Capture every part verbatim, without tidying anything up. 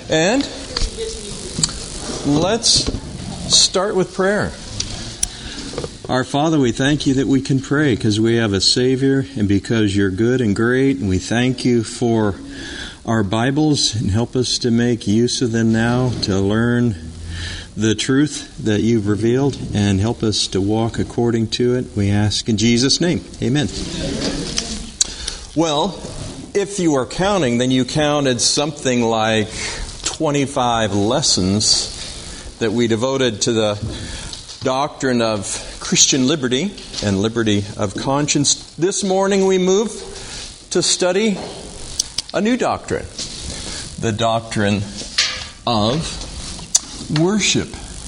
And let's start with prayer. Our Father, we thank you that we can pray because we have a Savior and because you're good and great. And we thank you for our Bibles and help us to make use of them now to learn the truth that you've revealed and help us to walk according to it. We ask in Jesus' name. Amen. Well, if you are counting, then you counted something like twenty-five lessons that we devoted to the doctrine of Christian liberty and liberty of conscience. This morning we move to study a new doctrine, the doctrine of worship.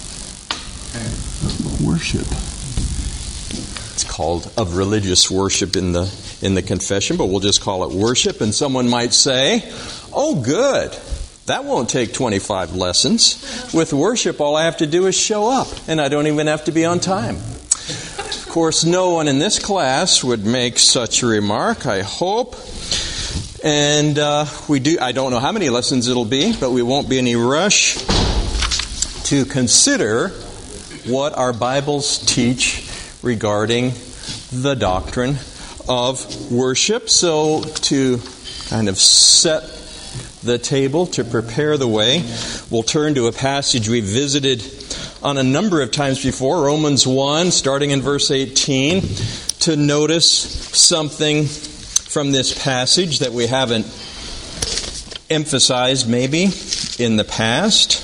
Worship. It's called of religious worship in the in the confession, but we'll just call it worship. And someone might say, oh, good. That won't take twenty-five lessons. With worship, all I have to do is show up, and I don't even have to be on time. Of course, no one in this class would make such a remark, I hope. And uh, we do. I don't know how many lessons it'll be, but we won't be in any rush to consider what our Bibles teach regarding the doctrine of worship. So to kind of set the table, to prepare the way, we'll turn to a passage we've visited on a number of times before, Romans one, starting in verse eighteen, to notice something from this passage that we haven't emphasized maybe in the past.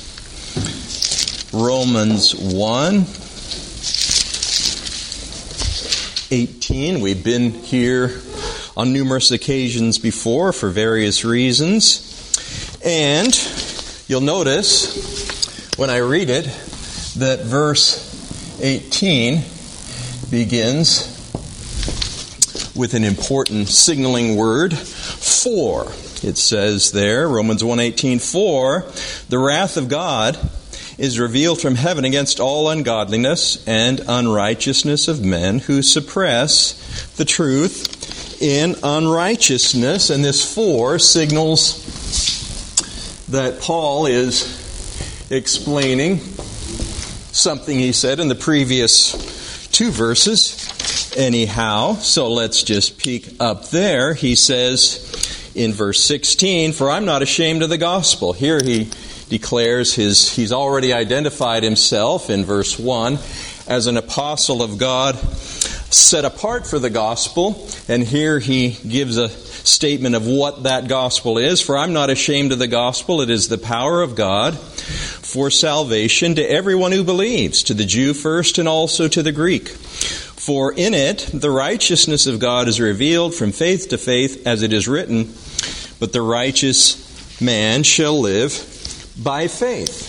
Romans one, eighteen. We've been here on numerous occasions before for various reasons. And you'll notice when I read it that verse eighteen begins with an important signaling word, for. It says there, Romans one eighteen, for the wrath of God is revealed from heaven against all ungodliness and unrighteousness of men who suppress the truth in unrighteousness. And this for signals that Paul is explaining something he said in the previous two verses anyhow. So let's just peek up there. He says in verse sixteen, for I'm not ashamed of the gospel. Here he declares his, he's already identified himself in verse one as an apostle of God set apart for the gospel. And here he gives a statement of what that gospel is. For I'm not ashamed of the gospel. It is the power of God for salvation to everyone who believes, to the Jew first and also to the Greek. For in it the righteousness of God is revealed from faith to faith, as it is written, but the righteous man shall live by faith.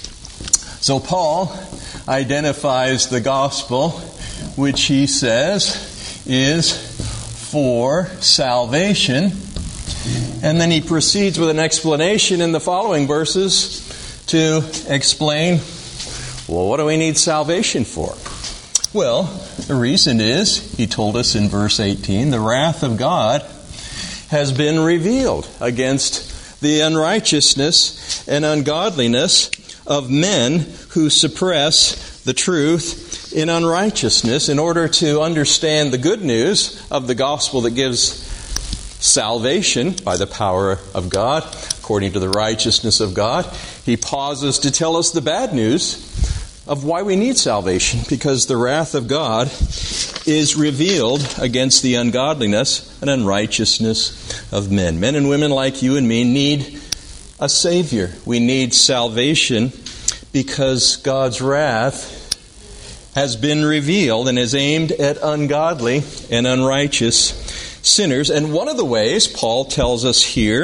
So Paul identifies the gospel, which he says is for salvation. And then he proceeds with an explanation in the following verses to explain, well, what do we need salvation for? Well, the reason is, he told us in verse eighteen, the wrath of God has been revealed against the unrighteousness and ungodliness of men who suppress the truth in unrighteousness. In order to understand the good news of the gospel that gives salvation by the power of God, according to the righteousness of God, he pauses to tell us the bad news of why we need salvation, because the wrath of God is revealed against the ungodliness and unrighteousness of men. Men and women like you and me need a Savior. We need salvation because God's wrath has been revealed and is aimed at ungodly and unrighteous sinners. And one of the ways Paul tells us here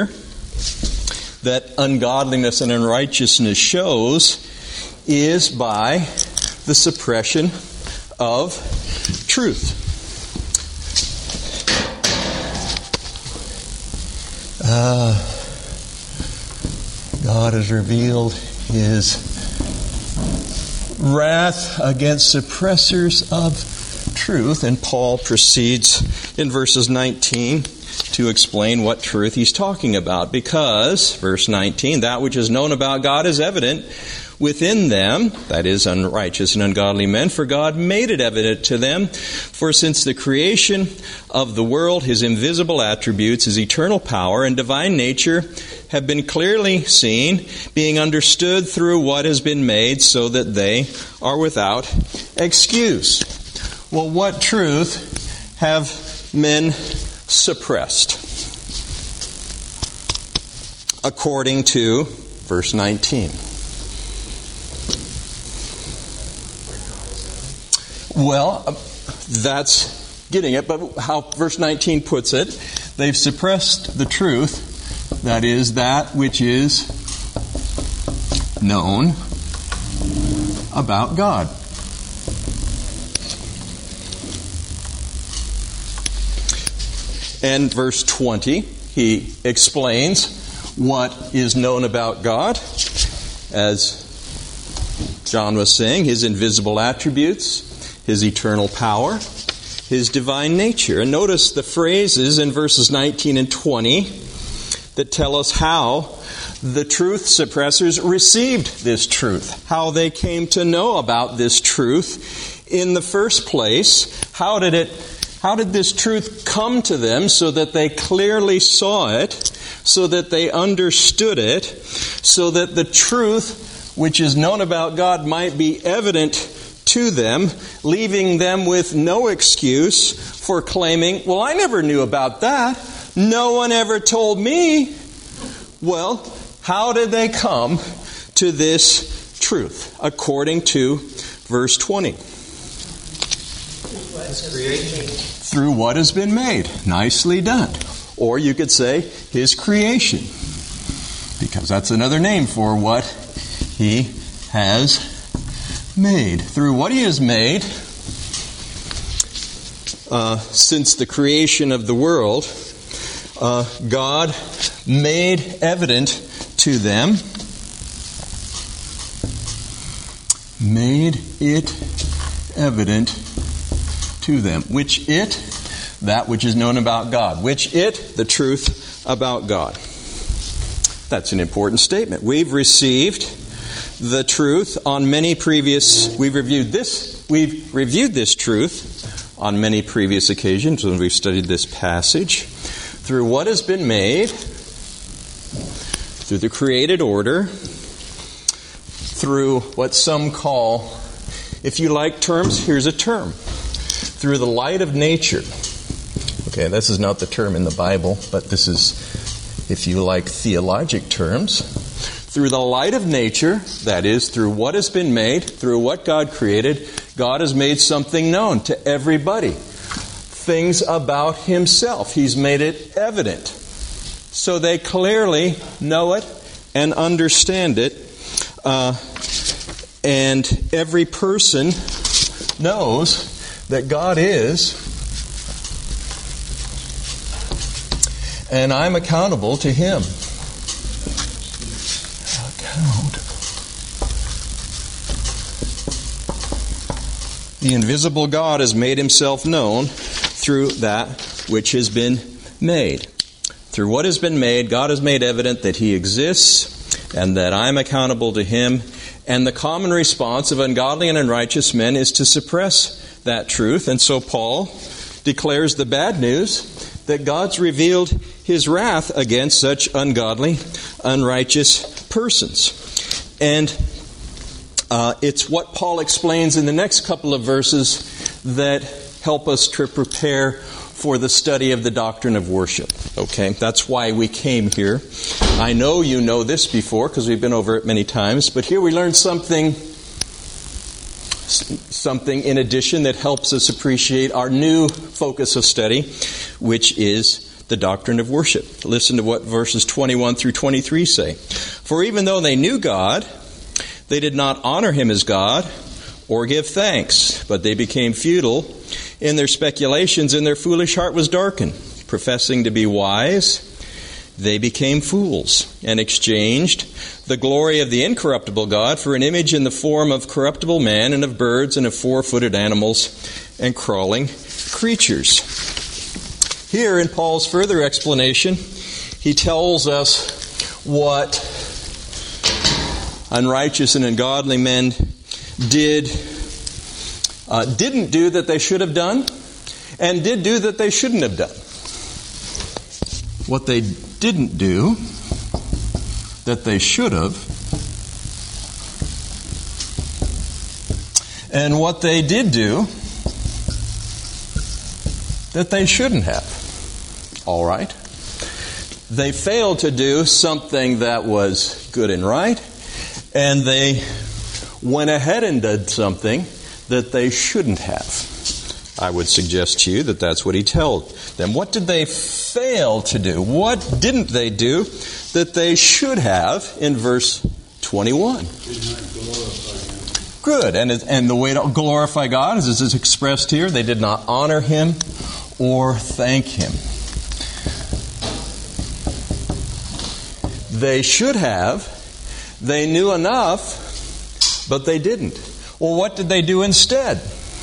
that ungodliness and unrighteousness shows is by the suppression of truth. Uh, God has revealed His wrath against suppressors of truth. And Paul proceeds in verses nineteen to explain what truth he's talking about. Because, verse nineteen, that which is known about God is evident within them, that is, unrighteous and ungodly men, for God made it evident to them. For since the creation of the world, his invisible attributes, his eternal power and divine nature have been clearly seen, being understood through what has been made, so that they are without excuse. Well, what truth have men suppressed? According to verse nineteen. Well, that's getting it, but how verse nineteen puts it, they've suppressed the truth, that is, that which is known about God. And verse twenty, he explains what is known about God, as John was saying, his invisible attributes, his eternal power, his divine nature. And notice the phrases in verses nineteen and twenty that tell us how the truth suppressors received this truth, how they came to know about this truth in the first place. How did it, how did this truth come to them so that they clearly saw it, so that they understood it, so that the truth which is known about God might be evident to them, leaving them with no excuse for claiming, well, I never knew about that. No one ever told me. Well, how did they come to this truth? According to verse twenty. Through what has been made. Nicely done. Or you could say, his creation. Because that's another name for what he has made. Through what he has made, uh, since the creation of the world, uh, God made evident to them, made it evident to them. Which it, that which is known about God. Which it, the truth about God. That's an important statement. We've received the truth on many previous, we've reviewed this, we've reviewed this truth on many previous occasions when we've studied this passage. Through what has been made, through the created order, through what some call, if you like terms, here's a term. Through the light of nature. Okay, this is not the term in the Bible, but this is, if you like, theologic terms. Through the light of nature, that is, through what has been made, through what God created, God has made something known to everybody. Things about himself. He's made it evident. So they clearly know it and understand it. Uh, and every person knows that God is, and I'm accountable to him. The invisible God has made himself known through that which has been made. Through what has been made, God has made evident that he exists and that I'm accountable to him. And the common response of ungodly and unrighteous men is to suppress that truth. And so Paul declares the bad news that God's revealed his wrath against such ungodly, unrighteous persons. And Uh, it's what Paul explains in the next couple of verses that help us to prepare for the study of the doctrine of worship. Okay, that's why we came here. I know you know this before because we've been over it many times, but here we learned something, something in addition that helps us appreciate our new focus of study, which is the doctrine of worship. Listen to what verses twenty-one through twenty-three say. For even though they knew God, they did not honor him as God or give thanks, but they became futile in their speculations, and their foolish heart was darkened. Professing to be wise, they became fools and exchanged the glory of the incorruptible God for an image in the form of corruptible man and of birds and of four-footed animals and crawling creatures. Here in Paul's further explanation, he tells us what unrighteous and ungodly men did, uh, didn't do that they should have done, and did do that they shouldn't have done. What they didn't do that they should have, and what they did do that they shouldn't have. All right. They failed to do something that was good and right, and they went ahead and did something that they shouldn't have. I would suggest to you that that's what he told them. What did they fail to do? What didn't they do that they should have in verse twenty-one? Good. And, and the way to glorify God, as is expressed here, they did not honor Him or thank Him. They should have. They knew enough, but they didn't. Well, what did they do instead?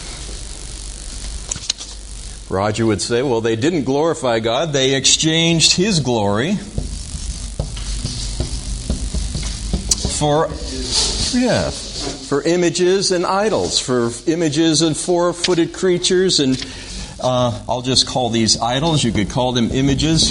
Roger would say, well, they didn't glorify God. They exchanged His glory for, yeah, for images and idols, for images and four-footed creatures, and uh, I'll just call these idols. You could call them images.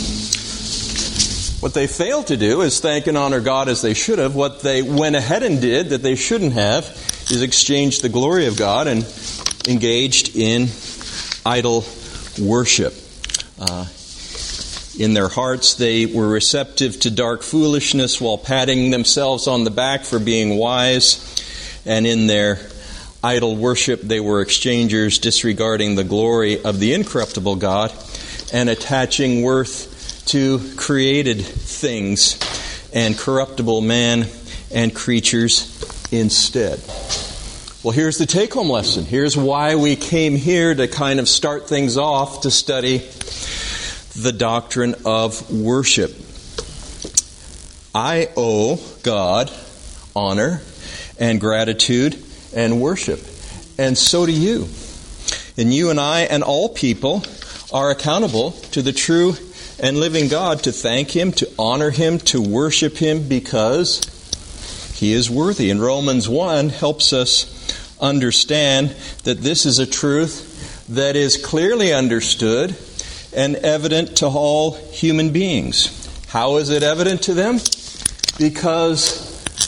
What they failed to do is thank and honor God as they should have. What they went ahead and did that they shouldn't have is exchanged the glory of God and engaged in idol worship. Uh, in their hearts, they were receptive to dark foolishness while patting themselves on the back for being wise. And in their idol worship, they were exchangers, disregarding the glory of the incorruptible God and attaching worth to created things and corruptible man and creatures instead. Well, here's the take-home lesson. Here's why we came here to kind of start things off to study the doctrine of worship. I owe God honor and gratitude and worship, and so do you. And you and I and all people are accountable to the true and living God, to thank Him, to honor Him, to worship Him, because He is worthy. And Romans one helps us understand that this is a truth that is clearly understood and evident to all human beings. How is it evident to them? Because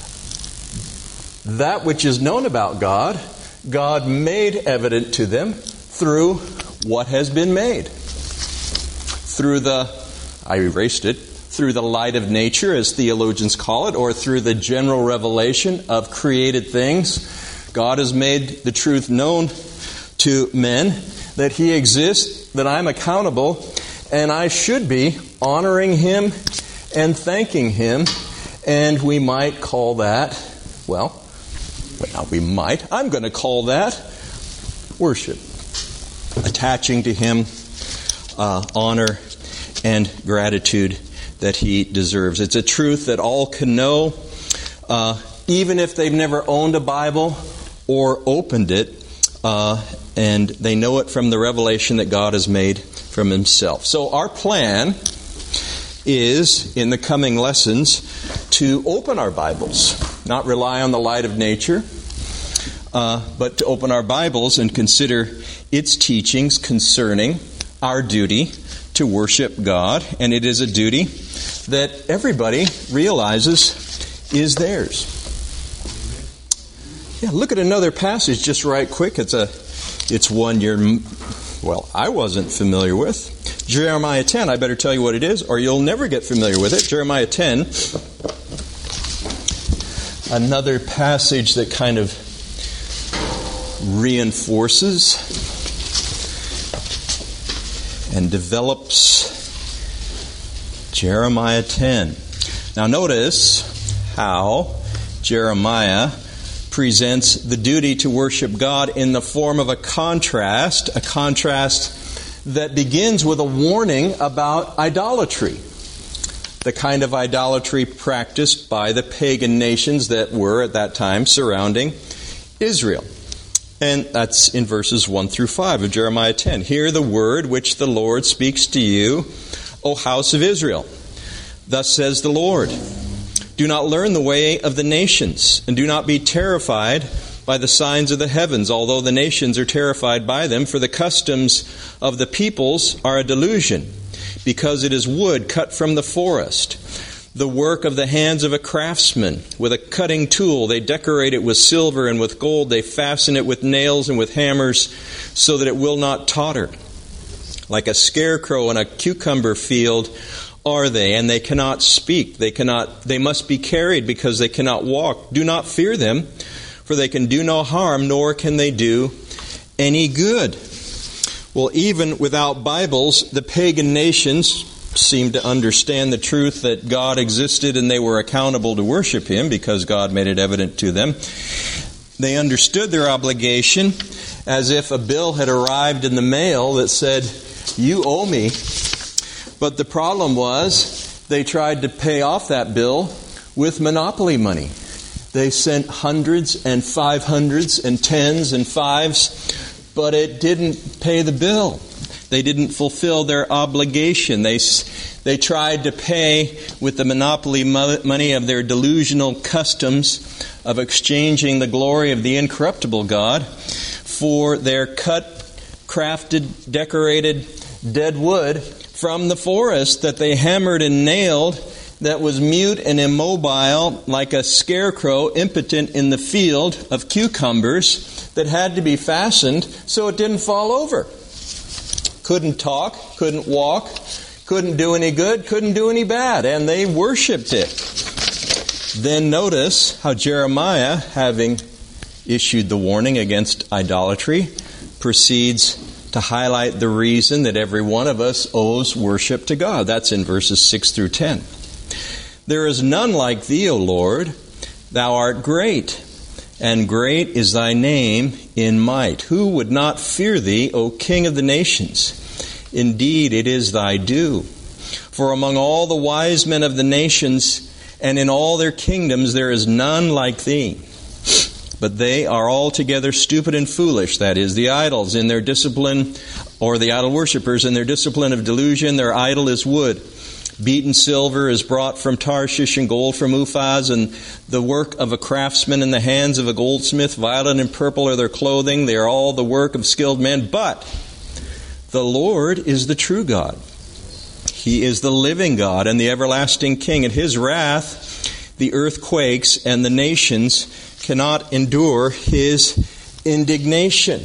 that which is known about God, God made evident to them through what has been made. Through the, I erased it, through the light of nature, as theologians call it, or through the general revelation of created things. God has made the truth known to men that He exists, that I'm accountable, and I should be honoring Him and thanking Him. And we might call that, well, well we might, I'm going to call that worship. Attaching to Him uh, honor and gratitude that He deserves. It's a truth that all can know, uh, even if they've never owned a Bible or opened it, uh, and they know it from the revelation that God has made from Himself. So our plan is, in the coming lessons, to open our Bibles, not rely on the light of nature, uh, but to open our Bibles and consider its teachings concerning our duty to worship God. And it is a duty that everybody realizes is theirs. Yeah, look at another passage just right quick. It's a, it's one you're, well, I wasn't familiar with. Jeremiah ten. I better tell you what it is, or you'll never get familiar with it. Jeremiah ten. Another passage that kind of reinforces and develops Jeremiah ten. Now notice how Jeremiah presents the duty to worship God in the form of a contrast, a contrast that begins with a warning about idolatry, the kind of idolatry practiced by the pagan nations that were at that time surrounding Israel. And that's in verses one through five of Jeremiah ten. Hear the word which the Lord speaks to you, O house of Israel. Thus says the Lord, do not learn the way of the nations, and do not be terrified by the signs of the heavens, although the nations are terrified by them, for the customs of the peoples are a delusion, because it is wood cut from the forest, the work of the hands of a craftsman. With a cutting tool they decorate it with silver and with gold. They fasten it with nails and with hammers, so that it will not totter. Like a scarecrow in a cucumber field are they, and they cannot speak. They cannot. They must be carried because they cannot walk. Do not fear them, for they can do no harm, nor can they do any good. Well, even without Bibles, the pagan nations seemed to understand the truth that God existed and they were accountable to worship Him because God made it evident to them. They understood their obligation as if a bill had arrived in the mail that said, you owe me. But the problem was they tried to pay off that bill with monopoly money. They sent hundreds and five hundreds and tens and fives, but it didn't pay the bill. They didn't fulfill their obligation. They they tried to pay with the monopoly money of their delusional customs of exchanging the glory of the incorruptible God for their cut, crafted, decorated dead wood from the forest that they hammered and nailed, that was mute and immobile like a scarecrow impotent in the field of cucumbers, that had to be fastened so it didn't fall over. Couldn't talk, couldn't walk, couldn't do any good, couldn't do any bad, and they worshipped it. Then notice how Jeremiah, having issued the warning against idolatry, proceeds to highlight the reason that every one of us owes worship to God. That's in verses six through ten. There is none like thee, O Lord. Thou art great, and great is thy name in might. Who would not fear thee, O King of the nations? Indeed, it is thy due. For among all the wise men of the nations, and in all their kingdoms, there is none like thee. But they are altogether stupid and foolish, that is, the idols in their discipline, or the idol worshippers in their discipline of delusion. Their idol is wood. Beaten silver is brought from Tarshish, and gold from Uphaz, and the work of a craftsman in the hands of a goldsmith. Violet and purple are their clothing. They are all the work of skilled men. But the Lord is the true God. He is the living God and the everlasting King. In His wrath, the earth quakes, and the nations cannot endure His indignation.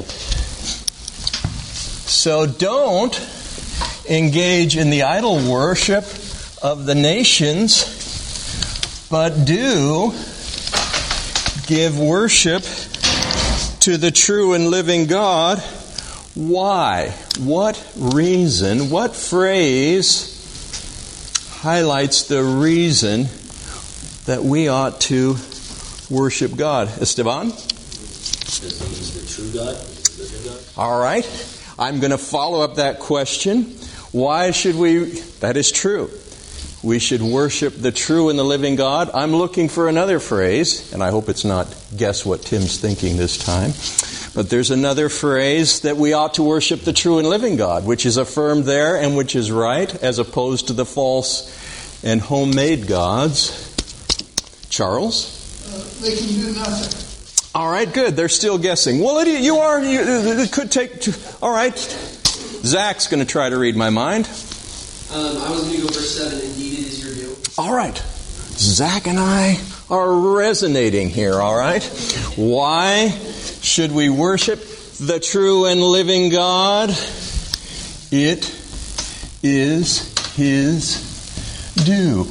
So don't engage in the idol worship of the nations, but do give worship to the true and living God. Why? What reason, what phrase highlights the reason that we ought to worship God? Esteban? Because He's the true God, He's the living God. All right. I'm going to follow up that question. Why should we? That is true. We should worship the true and the living God. I'm looking for another phrase, and I hope it's not guess what Tim's thinking this time. But there's another phrase that we ought to worship the true and living God, which is affirmed there and which is right, as opposed to the false and homemade gods. Charles? Uh, they can do nothing. All right, good. They're still guessing. Well, it, you are. You, it could take. Two, all right. Zach's going to try to read my mind. Um, I was going to go verse seven. Indeed, it is your due. All right. Zach and I are resonating here. All right. Why should we worship the true and living God? It is His due.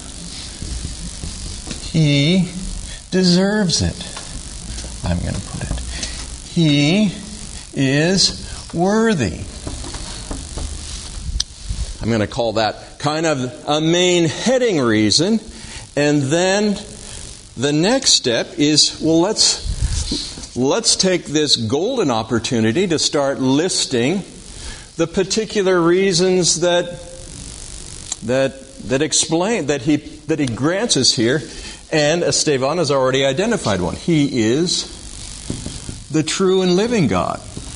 He deserves it. I'm going to put it. He is worthy. I'm going to call that kind of a main heading reason. And then the next step is, well, let's let's take this golden opportunity to start listing the particular reasons that that that explain that he that he grants us here. And Esteban has already identified one. He is the true and living God.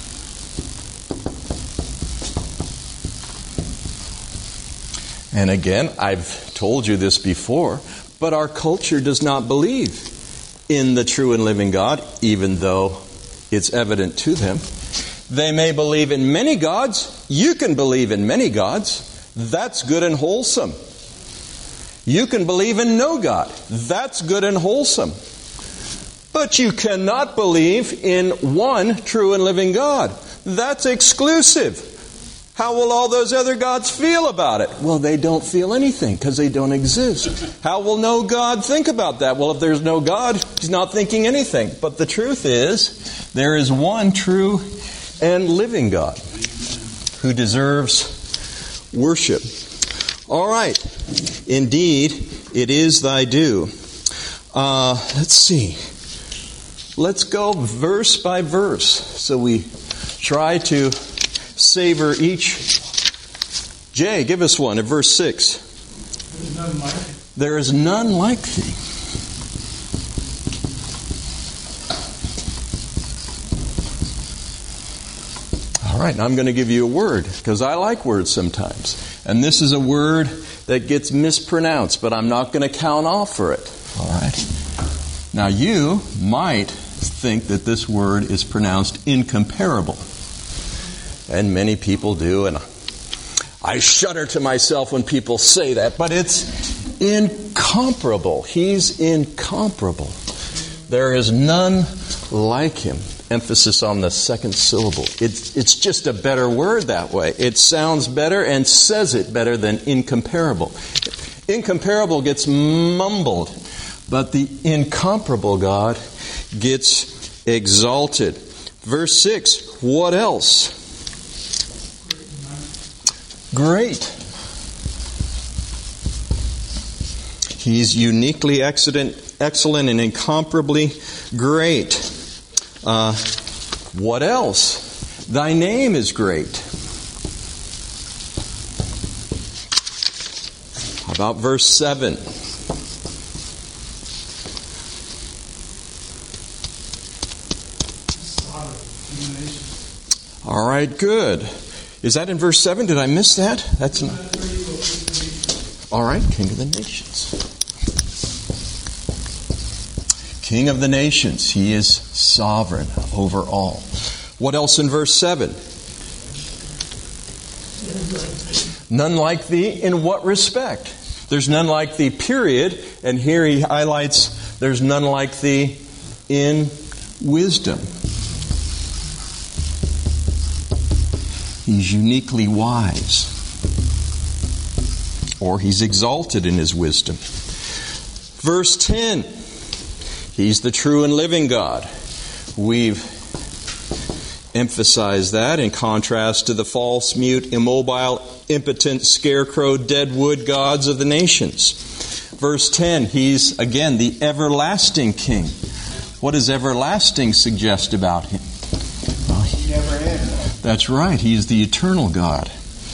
And again, I've told you this before, but our culture does not believe in the true and living God, even though it's evident to them. They may believe in many gods. You can believe in many gods. That's good and wholesome. You can believe in no God. That's good and wholesome. But you cannot believe in one true and living God. That's exclusive. How will all those other gods feel about it? Well, they don't feel anything because they don't exist. How will no God think about that? Well, if there's no God, he's not thinking anything. But the truth is, there is one true and living God who deserves worship. All right. Indeed, it is thy due. Uh, let's see. Let's go verse by verse. So we try to savor each. Jay, give us one at verse six. There is none like thee. All right, now I'm going to give you a word because I like words sometimes. And this is a word that gets mispronounced, but I'm not going to count off for it. All right. Now you might think that this word is pronounced incomparable. And many people do, and I shudder to myself when people say that, but it's incomparable. He's incomparable. There is none like him. Emphasis on the second syllable. It's, it's just a better word that way. It sounds better and says it better than incomparable. Incomparable gets mumbled, but the incomparable God gets exalted. Verse six, what else? Great. He's uniquely excellent, excellent and incomparably great. Uh, what else? Thy name is great. How about verse seven? All right, good. Is that in verse seven? Did I miss that? That's not. All right, King of the nations. King of the nations. He is sovereign over all. What else in verse seven? None like thee in what respect? There's none like thee, period. And here he highlights there's none like thee in wisdom. He's uniquely wise. Or he's exalted in his wisdom. Verse ten. He's the true and living God. We've emphasized that in contrast to the false, mute, immobile, impotent, scarecrow, dead wood gods of the nations. Verse ten. He's, again, the everlasting King. What does everlasting suggest about him? Well, he never ends. That's right. He's the eternal God.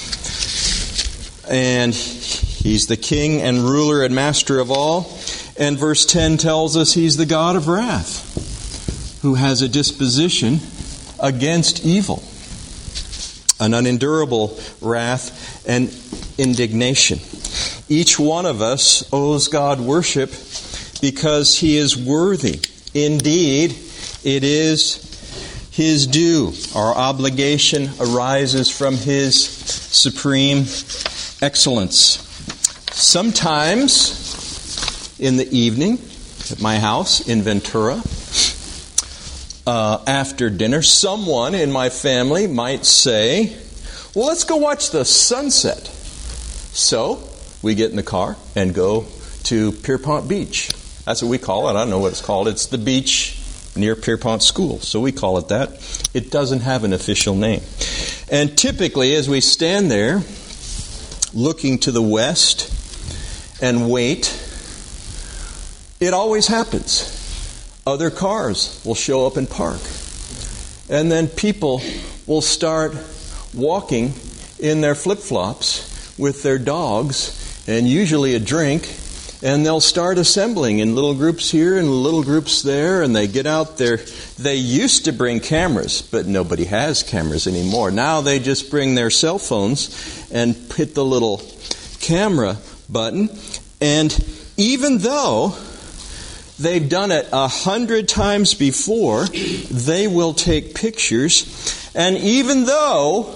And he's the King and ruler and master of all. And verse ten tells us he's the God of wrath, who has a disposition against evil, an unendurable wrath and indignation. Each one of us owes God worship because he is worthy. Indeed, it is his due. Our obligation arises from his supreme excellence. Sometimes in the evening at my house in Ventura, uh, after dinner, someone in my family might say, well, let's go watch the sunset. So we get in the car and go to Pierpont Beach. That's what we call it. I don't know what it's called. It's the beach near Pierpont School. So we call it that. It doesn't have an official name. And typically, as we stand there looking to the west and wait, it always happens. Other cars will show up and park. And then people will start walking in their flip-flops with their dogs and usually a drink And they'll start assembling in little groups here and little groups there, and they get out there. They used to bring cameras, but nobody has cameras anymore. Now they just bring their cell phones and hit the little camera button. And even though they've done it a hundred times before, they will take pictures. And even though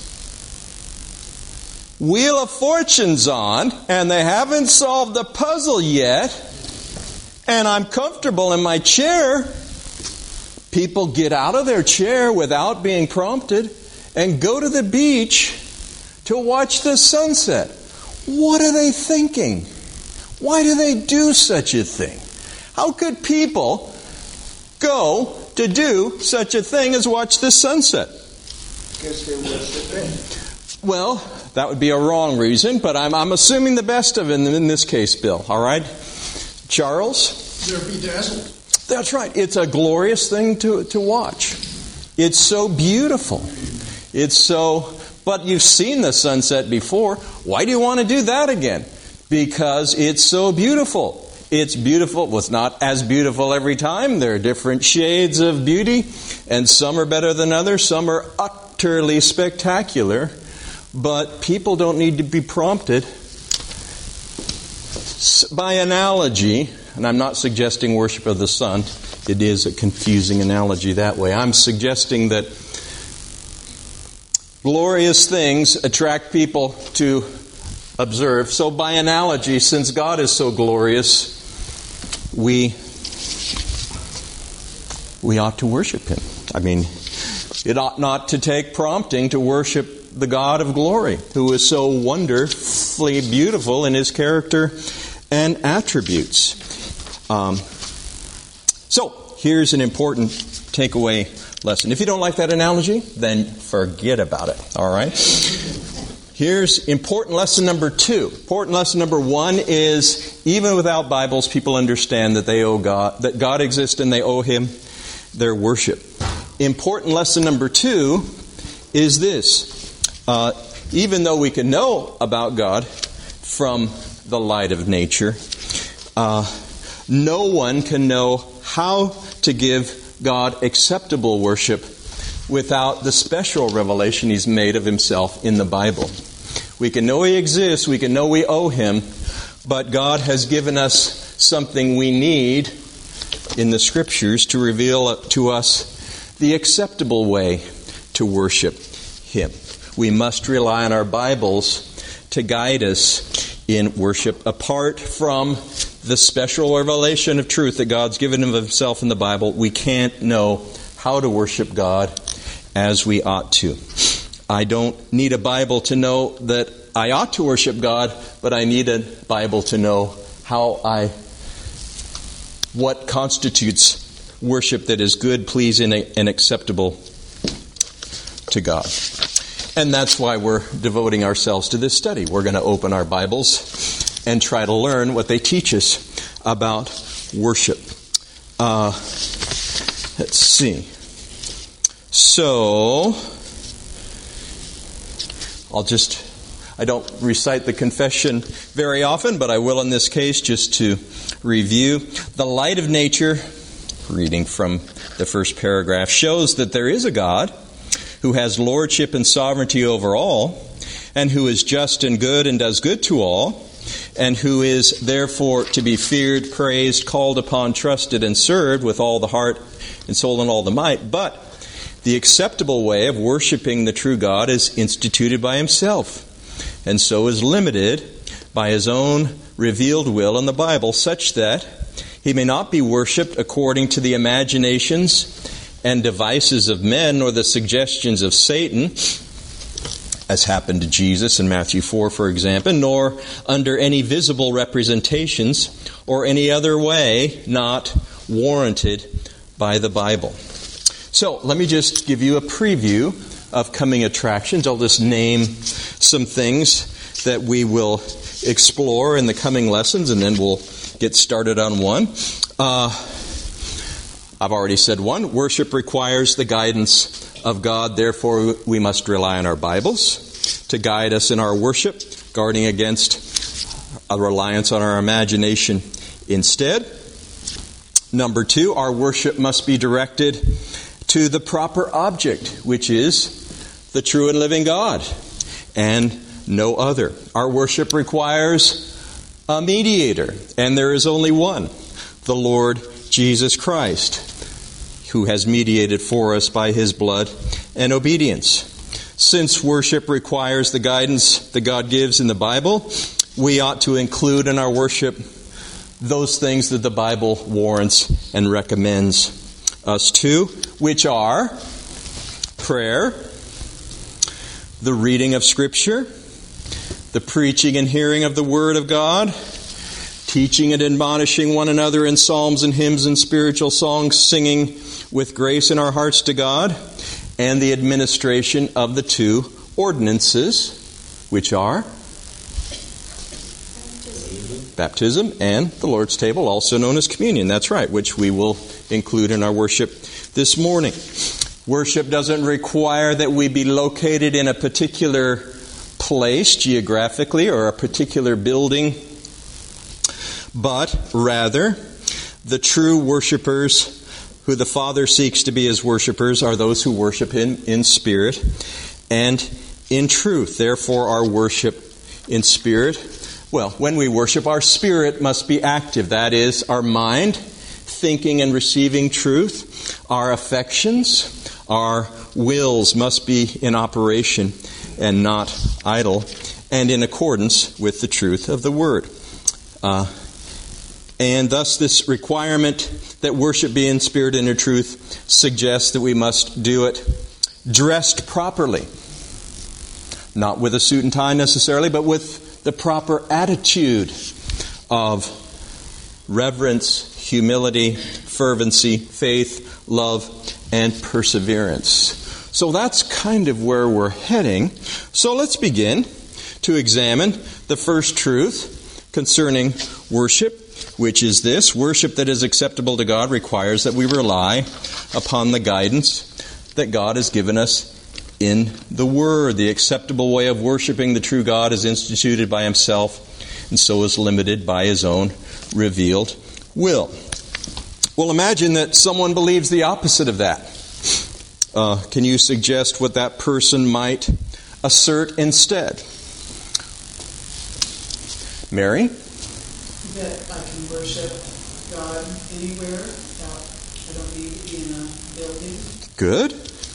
Wheel of Fortune's on, and they haven't solved the puzzle yet, and I'm comfortable in my chair, people get out of their chair without being prompted and go to the beach to watch the sunset. What are they thinking? Why do they do such a thing? How could people go to do such a thing as watch the sunset? Because they worship it. Well, that would be a wrong reason, but I'm, I'm assuming the best of it in, in this case, Bill. All right? Charles? They're bedazzled. That's right. It's a glorious thing to, to watch. It's so beautiful. It's so... But you've seen the sunset before. Why do you want to do that again? Because it's so beautiful. It's beautiful. Well, it's not as beautiful every time. There are different shades of beauty, and some are better than others. Some are utterly spectacular. But people don't need to be prompted. By analogy, and I'm not suggesting worship of the sun. It is a confusing analogy that way. I'm suggesting that glorious things attract people to observe. So by analogy, since God is so glorious, we we ought to worship Him. I mean, it ought not to take prompting to worship the God of glory, who is so wonderfully beautiful in His character and attributes. Um, so, here's an important takeaway lesson. If you don't like that analogy, then forget about it. All right? Here's important lesson number two. Important lesson number one is, even without Bibles, people understand that they owe God, that God exists and they owe Him their worship. Important lesson number two is this. Uh, even though we can know about God from the light of nature, uh, no one can know how to give God acceptable worship without the special revelation He's made of Himself in the Bible. We can know He exists, we can know we owe Him, but God has given us something we need in the Scriptures to reveal to us the acceptable way to worship Him. We must rely on our Bibles to guide us in worship. Apart from the special revelation of truth that God's given of Himself in the Bible, we can't know how to worship God as we ought to. I don't need a Bible to know that I ought to worship God, but I need a Bible to know how I, what constitutes worship that is good, pleasing, and acceptable to God. And that's why we're devoting ourselves to this study. We're going to open our Bibles and try to learn what they teach us about worship. Uh, let's see. So, I'll just, I don't recite the confession very often, but I will in this case just to review. The light of nature, reading from the first paragraph, shows that there is a God who has lordship and sovereignty over all, and who is just and good and does good to all, and who is therefore to be feared, praised, called upon, trusted, and served with all the heart and soul and all the might. But the acceptable way of worshiping the true God is instituted by Himself, and so is limited by His own revealed will in the Bible, such that He may not be worshipped according to the imaginations and devices of men or the suggestions of Satan, as happened to Jesus in Matthew four, for example, nor under any visible representations or any other way not warranted by the Bible. So let me just give you a preview of coming attractions. I'll just name some things that we will explore in the coming lessons, and then we'll get started on one. Uh, I've already said one. Worship requires the guidance of God. Therefore, we must rely on our Bibles to guide us in our worship, guarding against a reliance on our imagination instead. Number two, our worship must be directed to the proper object, which is the true and living God and no other. Our worship requires a mediator, and there is only one, the Lord Jesus Christ, who has mediated for us by his blood and obedience. Since worship requires the guidance that God gives in the Bible, we ought to include in our worship those things that the Bible warrants and recommends us to, which are prayer, the reading of Scripture, the preaching and hearing of the Word of God, teaching and admonishing one another in psalms and hymns and spiritual songs, singing with grace in our hearts to God, and the administration of the two ordinances, which are baptism and the Lord's table, also known as communion. That's right, which we will include in our worship this morning. Worship doesn't require that we be located in a particular place geographically or a particular building, but rather the true worshipers who the Father seeks to be his worshipers are those who worship him in spirit and in truth. Therefore, our worship in spirit, well, when we worship, our spirit must be active. That is, our mind thinking and receiving truth. Our affections, our wills must be in operation and not idle, and in accordance with the truth of the Word. Uh, and thus this requirement that worship be in spirit and in truth suggests that we must do it dressed properly. Not with a suit and tie necessarily, but with the proper attitude of reverence, humility, fervency, faith, love, and perseverance. So that's kind of where we're heading. So let's begin to examine the first truth concerning worship, which is this: worship that is acceptable to God requires that we rely upon the guidance that God has given us in the Word. The acceptable way of worshiping the true God is instituted by himself, and so is limited by his own revealed will. Well, imagine that someone believes the opposite of that. Uh, can you suggest what that person might assert instead? Mary? That I can worship God anywhere. Without, I don't need to be in a building. Good.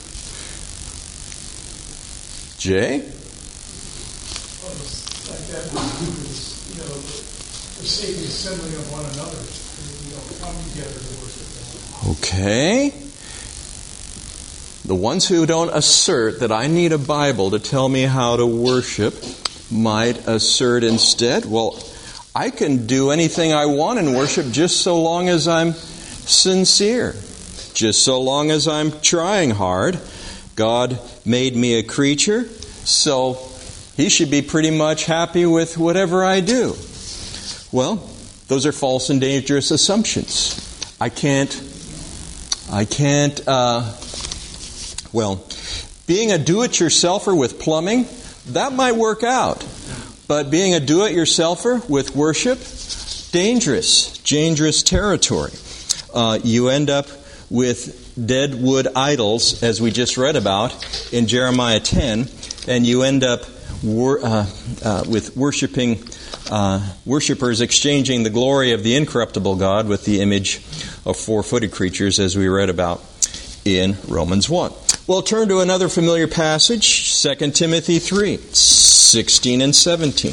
Jay? Well, it's like that is, you know, forsaking the assembly of one another. We don't come together to worship God. Okay. The ones who don't assert that I need a Bible to tell me how to worship might assert instead, well, I can do anything I want in worship just so long as I'm sincere, just so long as I'm trying hard. God made me a creature, so he should be pretty much happy with whatever I do. Well, those are false and dangerous assumptions. I can't, I can't, uh, well, being a do-it-yourselfer with plumbing, that might work out. But being a do-it-yourselfer with worship, dangerous, dangerous territory. Uh, you end up with dead wood idols, as we just read about in Jeremiah ten, and you end up wor- uh, uh, with worshiping uh, worshipers exchanging the glory of the incorruptible God with the image of four-footed creatures, as we read about in Romans one. Well, turn to another familiar passage, Second Timothy three, sixteen and seventeen.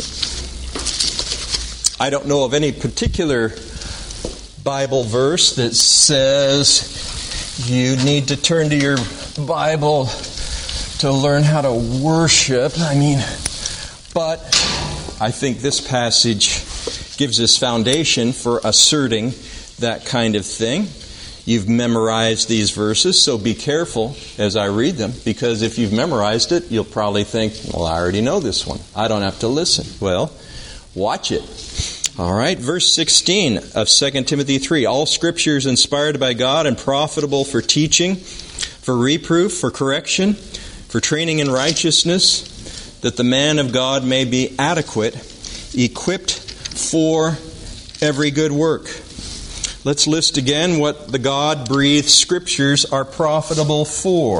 I don't know of any particular Bible verse that says you need to turn to your Bible to learn how to worship. I mean, but I think this passage gives us foundation for asserting that kind of thing. You've memorized these verses, so be careful as I read them, because if you've memorized it, you'll probably think, well, I already know this one. I don't have to listen. Well, watch it. All right, verse sixteen of Second Timothy three. All Scripture is inspired by God and profitable for teaching, for reproof, for correction, for training in righteousness, that the man of God may be adequate, equipped for every good work. Let's list again what the God-breathed Scriptures are profitable for.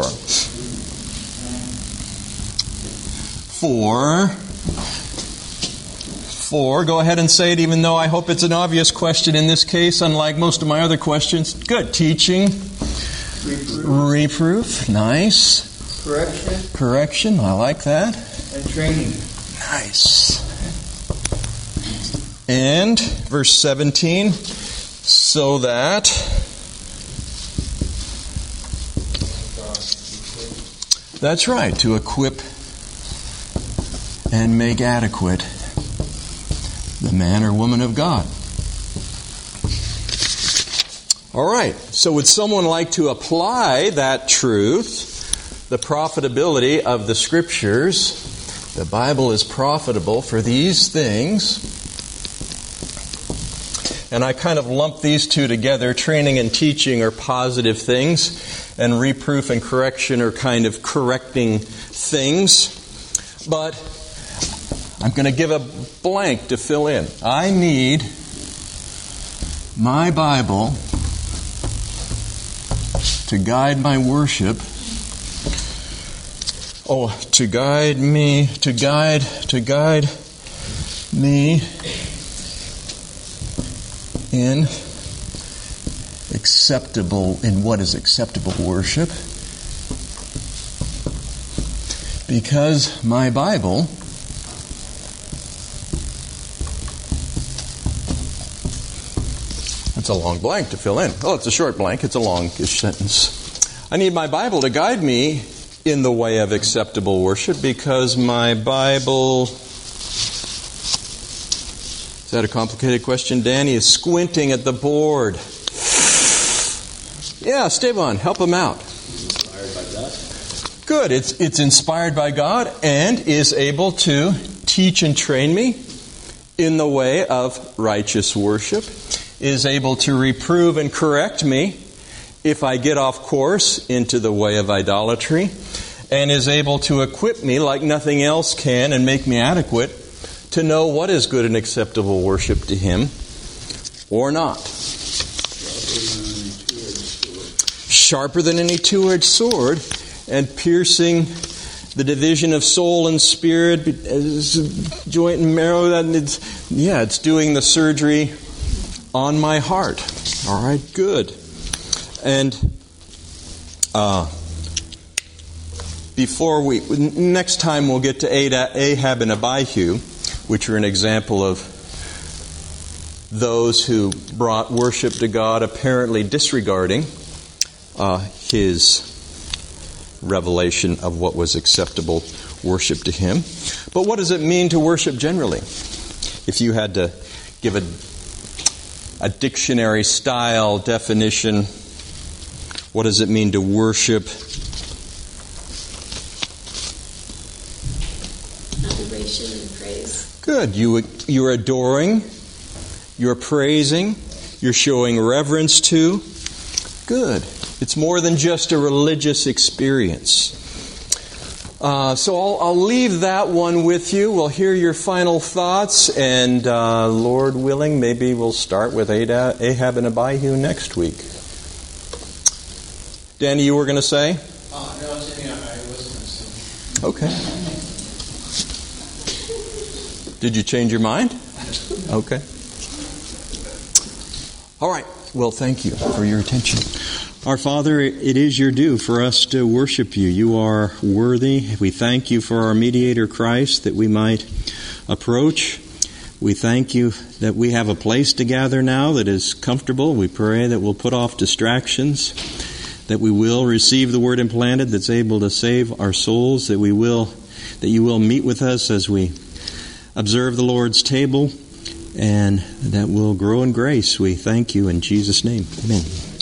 For, for, go ahead and say it, even though I hope it's an obvious question in this case, unlike most of my other questions. Good. Teaching. Reproof. Reproof. Nice. Correction. Correction. I like that. And training. Nice. And verse seventeen, so that that's right, to equip and make adequate the man or woman of God. All right, so would someone like to apply that truth, the profitability of the Scriptures? The Bible is profitable for these things. And I kind of lump these two together. Training and teaching are positive things, and reproof and correction are kind of correcting things. But I'm going to give a blank to fill in. I need my Bible to guide my worship. Oh, to guide me, to guide, to guide me in acceptable, in what is acceptable worship. Because my Bible It's a long blank to fill in. Oh, it's a short blank. It's a longish sentence. I need my Bible to guide me in the way of acceptable worship because my Bible... Is that a complicated question? Danny is squinting at the board. Yeah, Esteban, help him out. Inspired by God. Good. It's, it's inspired by God and is able to teach and train me in the way of righteous worship. Is able to reprove and correct me if I get off course into the way of idolatry, and is able to equip me like nothing else can and make me adequate to know what is good and acceptable worship to Him or not. Sharper than any two-edged sword, and piercing the division of soul and spirit, joint and marrow. It's, yeah, it's doing the surgery on my heart. All right, good. And uh, before we, next time we'll get to Ahab and Abihu, which are an example of those who brought worship to God apparently disregarding uh, His revelation of what was acceptable worship to Him. But what does it mean to worship generally? If you had to give a A dictionary style definition. What does it mean to worship? Adoration and praise. Good. You, you're adoring. You're praising. You're showing reverence to. Good. It's more than just a religious experience. Uh, so I'll, I'll leave that one with you. We'll hear your final thoughts, and uh, Lord willing, maybe we'll start with Ahab and Abihu next week. Danny, you were going to say? Uh, no, I was saying I wasn't going to say. Okay. Did you change your mind? Okay. All right. Well, thank you for your attention. Our Father, it is your due for us to worship you. You are worthy. We thank you for our mediator, Christ, that we might approach. We thank you that we have a place to gather now that is comfortable. We pray that we'll put off distractions, that we will receive the word implanted that's able to save our souls, that we will, that you will meet with us as we observe the Lord's table, and that we'll grow in grace. We thank you in Jesus' name. Amen.